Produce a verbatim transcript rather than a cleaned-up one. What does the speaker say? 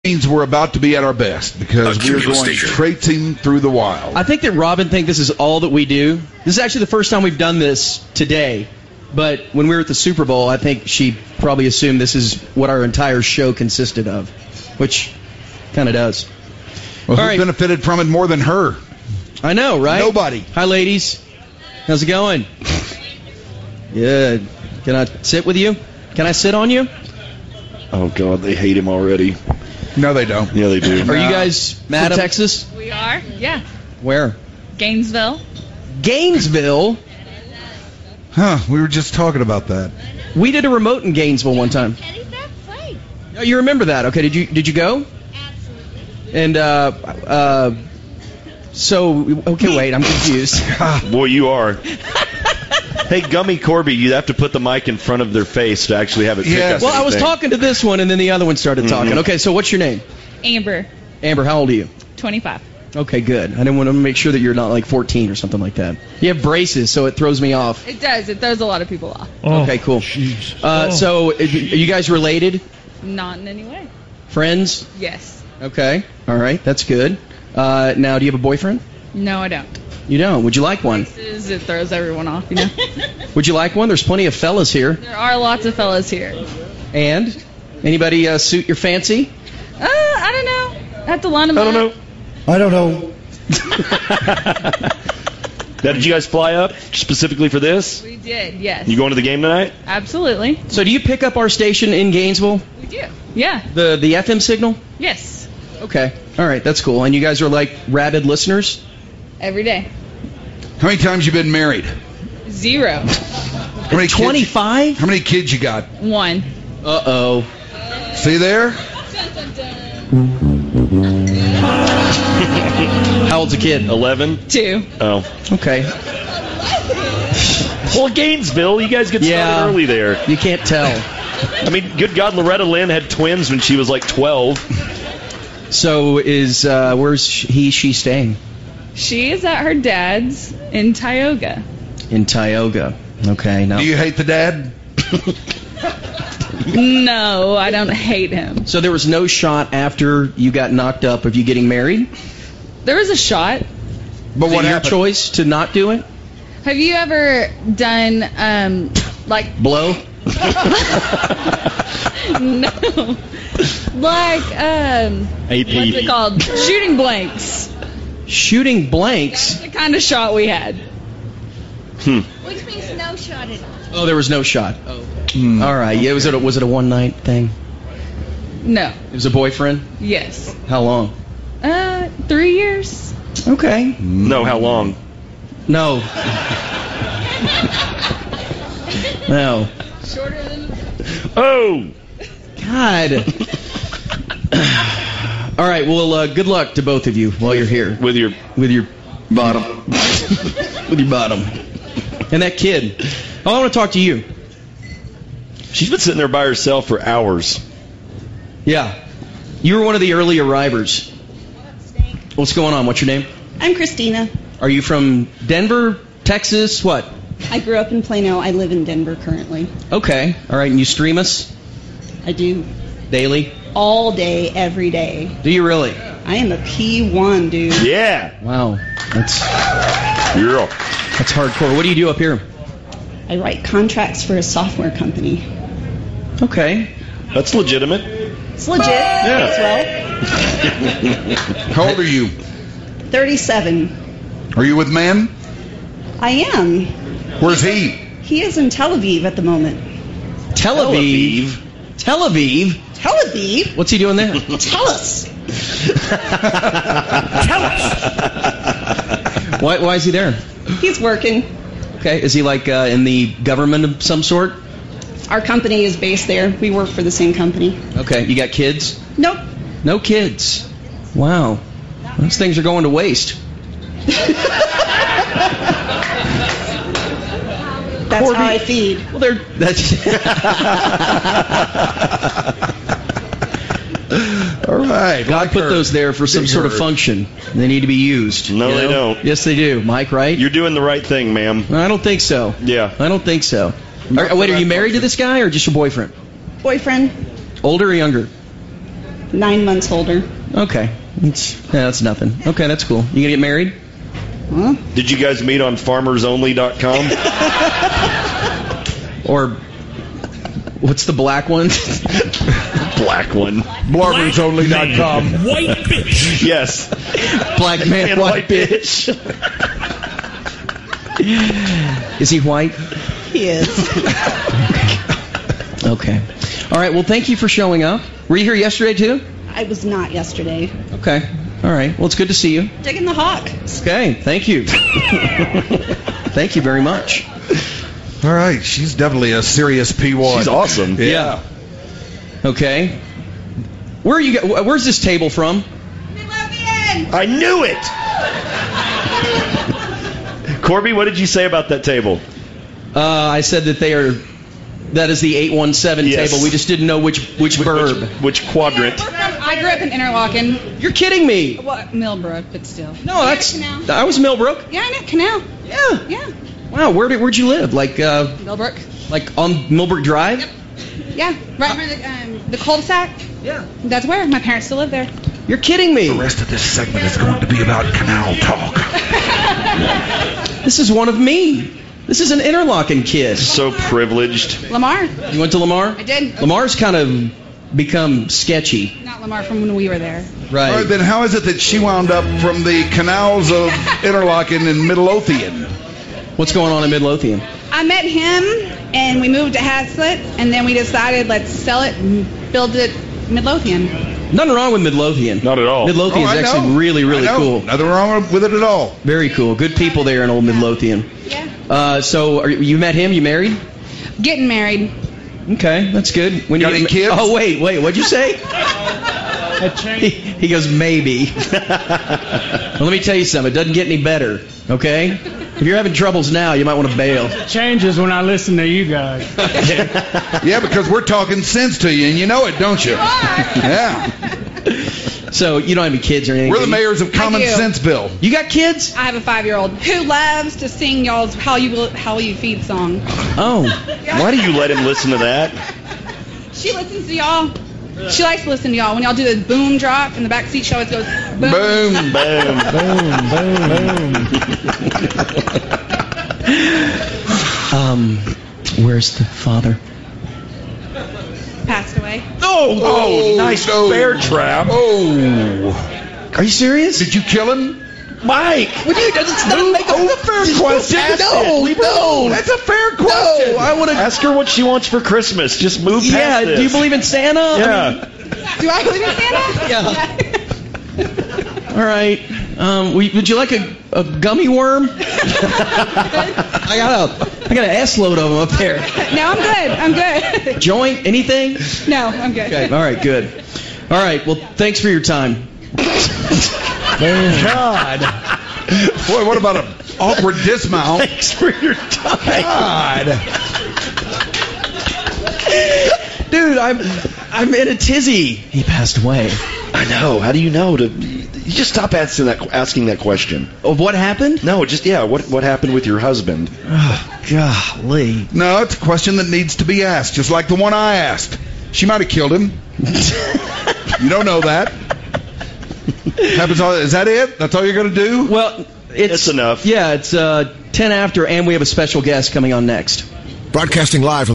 means we're about to be at our best because we're going traipsing through the wild. I think that Robin thinks this is all that we do. This is actually the first time we've done this today. But when we were at the Super Bowl, I think she probably assumed this is what our entire show consisted of, which kind of does. Well, who right. benefited from it more than her? I know, right? Nobody. Hi, ladies. How's it going? Good. Can I sit with you? Can I sit on you? Oh, God, they hate him already. No, they don't. Yeah, they do. Are you guys Madam? from Texas? We are, yeah. Where? Gainesville. Gainesville? Huh, we were just talking about that. We did a remote in Gainesville one time. Oh, you remember that? Okay, did you did you go? Absolutely. And, uh, uh, so, okay, wait, I'm confused. Boy, you are. Hey, Gummy Corby, you have to put the mic in front of their face to actually have it pick Yeah. up Well, I was anything. talking to this one, and then the other one started talking. Mhm. Okay, so what's your name? Amber, Amber, how old are you? twenty-five. Okay, good. I didn't want to make sure that you're not like fourteen or something like that. You have braces, so it throws me off. It does. It throws a lot of people off. Okay, cool. Uh, so, are you guys related? Not in any way. Friends? Yes. Okay. All right, that's good. Uh, now, do you have a boyfriend? No, I don't. You don't. Would you like one? This is- It throws everyone off, you know? Would you like one? There's plenty of fellas here. There are lots of fellas here. And? Anybody uh, suit your fancy? Uh, I don't know. I have to line them I don't up. know. I don't know. Now, did you guys fly up specifically for this? We did, yes. You going to the game tonight? Absolutely. So, do you pick up our station in Gainesville? We do. Yeah. The the F M signal? Yes. Okay. All right, that's cool. And you guys are like rabid listeners? Every day. How many times you been married? Zero. How many kids- twenty-five? How many kids you got? One. Uh-oh. See there? How old's a kid? eleven? Two. Oh. Okay. Well, Gainesville, you guys get started Yeah. early there. You can't tell. I mean, good God, Loretta Lynn had twins when she was like twelve. So is, uh, where's he, she staying? She is at her dad's in Tioga. In Tioga. Okay, now. Do you hate the dad? No, I don't hate him. So there was no shot after you got knocked up of you getting married? There was a shot. But Was what it your happened? choice to not do it? Have you ever done, um, like, Blow? no, like, um, A what's it called? Shooting blanks. Shooting blanks? The kind of shot we had. Hmm. Which means no shot at all. Oh, there was no shot. Oh. Hmm. All right. Yeah, was it a, was it a one night thing? No. It was a boyfriend? Yes. How long? Uh, three years. Okay. No, how long? No. No. Shorter than. Oh! God. All right. Well, uh, good luck to both of you while you're here With your with your bottom. with your bottom. And that kid. Oh, I want to talk to you. She's been sitting there by herself for hours. Yeah. You were one of the early arrivers. What's going on? What's your name? I'm Christina. Are you from Denver, Texas? What? I grew up in Plano. I live in Denver currently. Okay. All right. And you stream us I do daily? all day, every day. Do you really? I am a P one, dude. Yeah. Wow. That's Girl. that's hardcore. What do you do up here? I write contracts for a software company. Okay. That's legitimate. It's legit as well. How old are you? thirty-seven. Are you with man? I am. Where's he? He is in Tel Aviv at the moment. Tel Aviv. Tel Aviv. Tel Aviv? What's he doing there? Tell us. Tell us. Why, why is he there? He's working. Okay. Is he like uh, in the government of some sort? Our company is based there. We work for the same company. Okay. You got kids? Nope. No kids. Wow. Those things are going to waste. That's Corby. how I feed. Well, they're that's. All right. God like put her. those there for some Big sort of herd. function. They need to be used. No, you they know? don't. Yes, they do. Mike, right? You're doing the right thing, ma'am. I don't think so. Yeah. I don't think so. Are, wait, are you married to this guy or just your boyfriend? Boyfriend, Older or younger? Nine months older. Okay. It's, yeah, that's nothing. Okay, that's cool. You gonna get married? Huh? Did you guys meet on farmers only dot com? Or what's the black one? Black one. Blargers Only dot com. White bitch. Yes. Black man, And white bitch. Is he white? He is. Okay. All right. Well, thank you for showing up. Were you here yesterday too? I was not yesterday. Okay. All right. Well, it's good to see you. Digging the hawk. Okay. Thank you. Thank you very much. All right, she's definitely a serious P one. She's awesome. Yeah. Okay. Where are you? go- Where's this table from? I knew it! Corby, what did you say about that table? Uh, I said that they are. That is the eight one seven Yes. table. We just didn't know which which verb. Which, which quadrant? I grew up in Interlaken. You're kidding me. Well, Millbrook, but still. No, that's. Canal. I was Millbrook. Yeah, I know. Canal. Yeah. Yeah. Wow. Where did where'd you live? Like uh, Millbrook. like on Millbrook Drive? Yeah. Right near the, um, the cul-de-sac. Yeah. That's where. My parents still live there. You're kidding me. The rest of this segment is going to be about canal talk. This is one of me. This is an Interlaken kid. So privileged. Lamar. You went to Lamar? I did. Lamar's kind of become sketchy. Not Lamar from when we were there. Right. All right, then how is it that she wound up from the canals of Interlaken in Midlothian? What's going on in Midlothian? I met him, and we moved to Haslett, and then we decided let's sell it and build it Midlothian. Nothing wrong with Midlothian. Not at all. Midlothian Oh, is I actually know. really, really I know. cool. Nothing wrong with it at all. Very cool. Good people there in old Midlothian. Yeah. Uh, so are, you met him? You married? Getting married. Okay, that's good. When Got you any get, kids? Oh wait, wait. What'd you say? he, he goes maybe. Well, let me tell you something. It doesn't get any better. Okay. If you're having troubles now, you might want to bail. Changes when I listen to you guys. Yeah, because we're talking sense to you, and you know it, don't you? Yeah. So you don't have any kids or anything? We're do the you? mayors of Common I do. Senseville. You got kids? I have a five-year-old who loves to sing y'all's "How You Will, How You Feed" song. Oh. Why do you let him listen to that? She listens to y'all. She likes to listen to y'all. When y'all do the boom drop in the back seat, she always goes boom. Boom. Boom. Um, where's the father? Passed away. Oh, Oh, nice no. bear trap. Oh. Are you serious? Did you kill him? Mike! Would you? That's not make a, That's a fair question. No, no. That's a fair question. No, I would have. Ask her what she wants for Christmas. Just move past Yeah. this. Do you believe in Santa? I Yeah. Do I believe in Santa? Yeah. All right. Um, we, would you like a, a gummy worm? I got a I got an ass load of them up there. No, I'm good. I'm good. Joint? Anything? No, I'm good. Okay. All right. Good. All right. Well, thanks for your time. God. Boy, what about an awkward dismount? Thanks for your time. God. Dude, I'm I'm in a tizzy. He passed away. I know. How do you know? To you just stop asking that asking that question. Of what happened? No, just yeah. What what happened with your husband? Oh, golly. No, it's a question that needs to be asked, just like the one I asked. She might have killed him. You don't know that. Happens all, is that it? That's all you're going to do? Well, it's That's enough. Yeah, it's uh, ten after, and we have a special guest coming on next. Broadcasting live from